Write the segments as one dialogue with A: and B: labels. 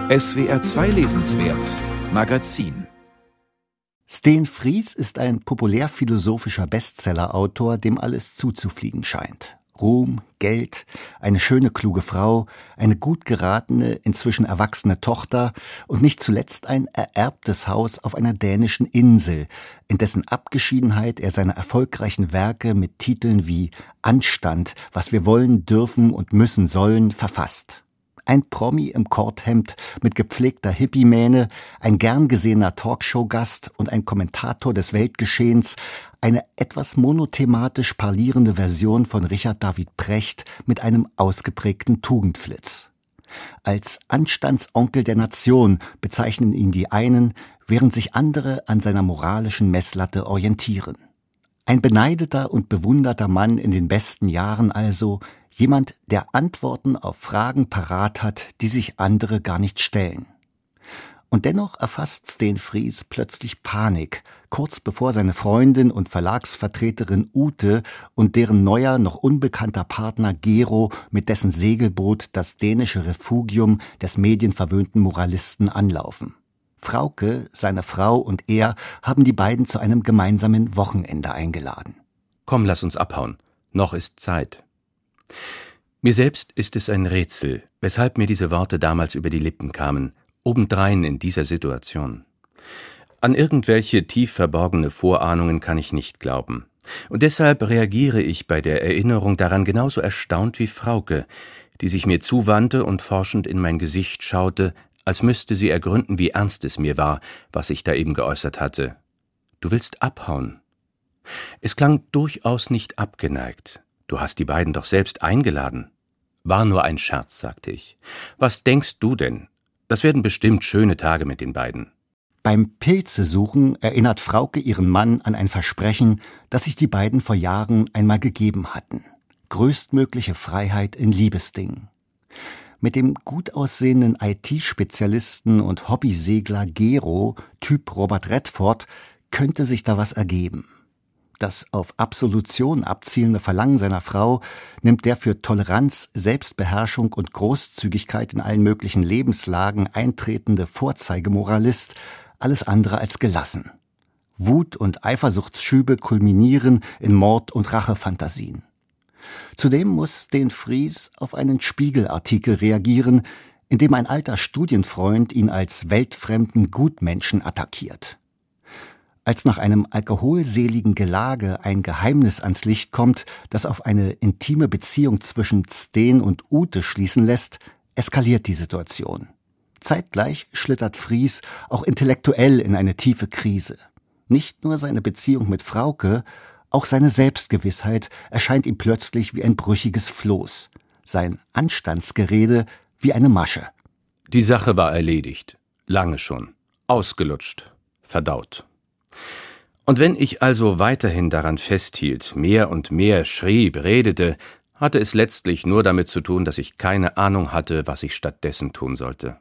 A: SWR 2 Lesenswert Magazin.
B: Steen Vries ist ein populärphilosophischer Bestsellerautor, dem alles zuzufliegen scheint. Ruhm, Geld, eine schöne, kluge Frau, eine gut geratene, inzwischen erwachsene Tochter und nicht zuletzt ein ererbtes Haus auf einer dänischen Insel, in dessen Abgeschiedenheit er seine erfolgreichen Werke mit Titeln wie Anstand, was wir wollen, dürfen und müssen sollen verfasst. Ein Promi im Korthemd mit gepflegter Hippie-Mähne, ein gern gesehener Talkshow-Gast und ein Kommentator des Weltgeschehens, eine etwas monothematisch parlierende Version von Richard David Precht mit einem ausgeprägten Tugendflitz. Als Anstandsonkel der Nation bezeichnen ihn die einen, während sich andere an seiner moralischen Messlatte orientieren. Ein beneideter und bewunderter Mann in den besten Jahren also, jemand, der Antworten auf Fragen parat hat, die sich andere gar nicht stellen. Und dennoch erfasst Steen Vries plötzlich Panik, kurz bevor seine Freundin und Verlagsvertreterin Ute und deren neuer, noch unbekannter Partner Gero mit dessen Segelboot das dänische Refugium des medienverwöhnten Moralisten anlaufen. Frauke, seine Frau und er haben die beiden zu einem gemeinsamen Wochenende eingeladen.
C: Komm, lass uns abhauen. Noch ist Zeit. Mir selbst ist es ein Rätsel, weshalb mir diese Worte damals über die Lippen kamen, obendrein in dieser Situation. An irgendwelche tief verborgene Vorahnungen kann ich nicht glauben. Und deshalb reagiere ich bei der Erinnerung daran genauso erstaunt wie Frauke, die sich mir zuwandte und forschend in mein Gesicht schaute, als müsste sie ergründen, wie ernst es mir war, was ich da eben geäußert hatte. Du willst abhauen. Es klang durchaus nicht abgeneigt. Du hast die beiden doch selbst eingeladen. War nur ein Scherz, sagte ich. Was denkst du denn? Das werden bestimmt schöne Tage mit den beiden.
B: Beim Pilzesuchen erinnert Frauke ihren Mann an ein Versprechen, das sich die beiden vor Jahren einmal gegeben hatten. Größtmögliche Freiheit in Liebesdingen. Mit dem gut aussehenden IT-Spezialisten und Hobbysegler Gero, Typ Robert Redford, könnte sich da was ergeben. Das auf Absolution abzielende Verlangen seiner Frau nimmt der für Toleranz, Selbstbeherrschung und Großzügigkeit in allen möglichen Lebenslagen eintretende Vorzeigemoralist alles andere als gelassen. Wut und Eifersuchtsschübe kulminieren in Mord- und Rachefantasien. Zudem muss Steen Vries auf einen Spiegelartikel reagieren, in dem ein alter Studienfreund ihn als weltfremden Gutmenschen attackiert. Als nach einem alkoholseligen Gelage ein Geheimnis ans Licht kommt, das auf eine intime Beziehung zwischen Steen und Ute schließen lässt, eskaliert die Situation. Zeitgleich schlittert Vries auch intellektuell in eine tiefe Krise. Nicht nur seine Beziehung mit Frauke, auch seine Selbstgewissheit erscheint ihm plötzlich wie ein brüchiges Floß. Sein Anstandsgerede wie eine Masche.
C: Die Sache war erledigt. Lange schon. Ausgelutscht. Verdaut. Und wenn ich also weiterhin daran festhielt, mehr und mehr schrieb, redete, hatte es letztlich nur damit zu tun, dass ich keine Ahnung hatte, was ich stattdessen tun sollte.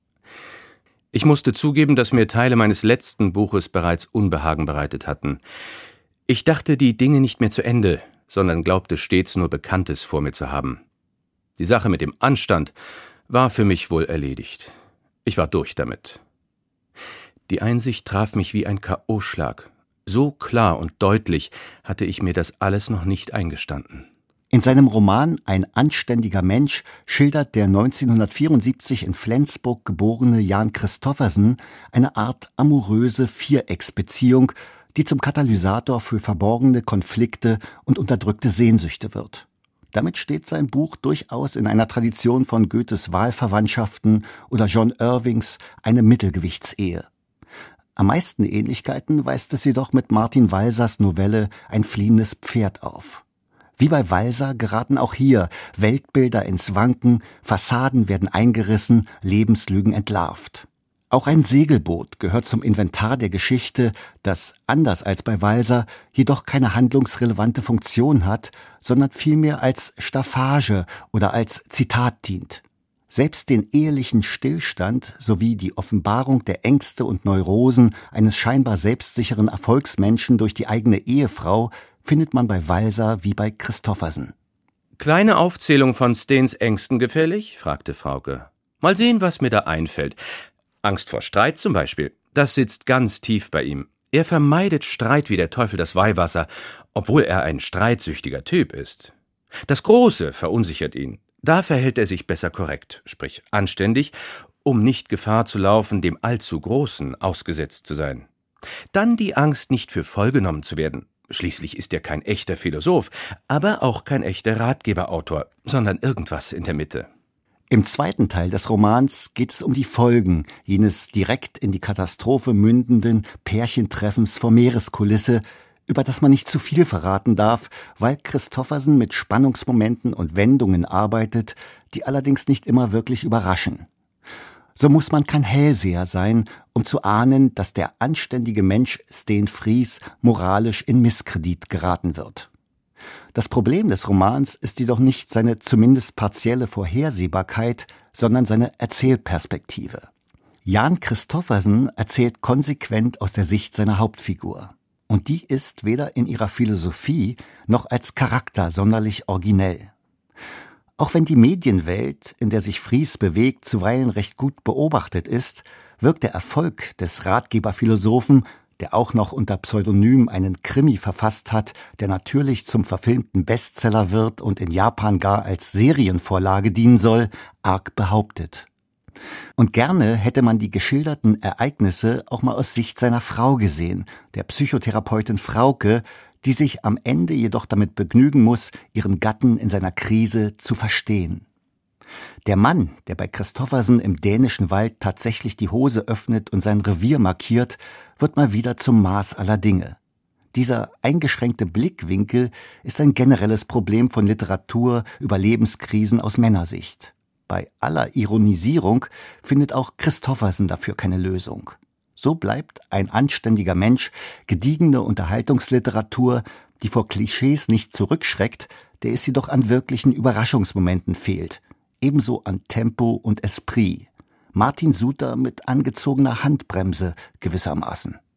C: Ich musste zugeben, dass mir Teile meines letzten Buches bereits Unbehagen bereitet hatten. Ich dachte die Dinge nicht mehr zu Ende, sondern glaubte stets nur Bekanntes vor mir zu haben. Die Sache mit dem Anstand war für mich wohl erledigt. Ich war durch damit. Die Einsicht traf mich wie ein K.O.-Schlag. So klar und deutlich hatte ich mir das alles noch nicht eingestanden.
B: In seinem Roman Ein anständiger Mensch schildert der 1974 in Flensburg geborene Jan Christoffersen eine Art amoröse Vierecksbeziehung, die zum Katalysator für verborgene Konflikte und unterdrückte Sehnsüchte wird. Damit steht sein Buch durchaus in einer Tradition von Goethes Wahlverwandtschaften oder John Irvings Eine Mittelgewichtsehe. Am meisten Ähnlichkeiten weist es jedoch mit Martin Walsers Novelle Ein fliehendes Pferd auf. Wie bei Walser geraten auch hier Weltbilder ins Wanken, Fassaden werden eingerissen, Lebenslügen entlarvt. Auch ein Segelboot gehört zum Inventar der Geschichte, das, anders als bei Walser, jedoch keine handlungsrelevante Funktion hat, sondern vielmehr als Staffage oder als Zitat dient. Selbst den ehelichen Stillstand sowie die Offenbarung der Ängste und Neurosen eines scheinbar selbstsicheren Erfolgsmenschen durch die eigene Ehefrau findet man bei Walser wie bei Christoffersen.
C: »Kleine Aufzählung von Steens Ängsten gefällig?« fragte Frauke. Mal sehen, was mir da einfällt. Angst vor Streit zum Beispiel, das sitzt ganz tief bei ihm. Er vermeidet Streit wie der Teufel das Weihwasser, obwohl er ein streitsüchtiger Typ ist. Das Große verunsichert ihn. Da verhält er sich besser korrekt, sprich anständig, um nicht Gefahr zu laufen, dem allzu Großen ausgesetzt zu sein. Dann die Angst, nicht für voll genommen zu werden. Schließlich ist er kein echter Philosoph, aber auch kein echter Ratgeberautor, sondern irgendwas in der Mitte.
B: Im zweiten Teil des Romans geht es um die Folgen jenes direkt in die Katastrophe mündenden Pärchentreffens vor Meereskulisse, über das man nicht zu viel verraten darf, weil Christoffersen mit Spannungsmomenten und Wendungen arbeitet, die allerdings nicht immer wirklich überraschen. So muss man kein Hellseher sein, um zu ahnen, dass der anständige Mensch Steen Fries moralisch in Misskredit geraten wird. Das Problem des Romans ist jedoch nicht seine zumindest partielle Vorhersehbarkeit, sondern seine Erzählperspektive. Jan Christoffersen erzählt konsequent aus der Sicht seiner Hauptfigur. Und die ist weder in ihrer Philosophie noch als Charakter sonderlich originell. Auch wenn die Medienwelt, in der sich Fries bewegt, zuweilen recht gut beobachtet ist, wirkt der Erfolg des Ratgeberphilosophen, der auch noch unter Pseudonym einen Krimi verfasst hat, der natürlich zum verfilmten Bestseller wird und in Japan gar als Serienvorlage dienen soll, arg behauptet. Und gerne hätte man die geschilderten Ereignisse auch mal aus Sicht seiner Frau gesehen, der Psychotherapeutin Frauke, die sich am Ende jedoch damit begnügen muss, ihren Gatten in seiner Krise zu verstehen. Der Mann, der bei Christoffersen im dänischen Wald tatsächlich die Hose öffnet und sein Revier markiert, wird mal wieder zum Maß aller Dinge. Dieser eingeschränkte Blickwinkel ist ein generelles Problem von Literatur über Lebenskrisen aus Männersicht. Bei aller Ironisierung findet auch Christoffersen dafür keine Lösung. So bleibt ein anständiger Mensch gediegene Unterhaltungsliteratur, die vor Klischees nicht zurückschreckt, der es jedoch an wirklichen Überraschungsmomenten fehlt. Ebenso an Tempo und Esprit. Martin Suter mit angezogener Handbremse gewissermaßen.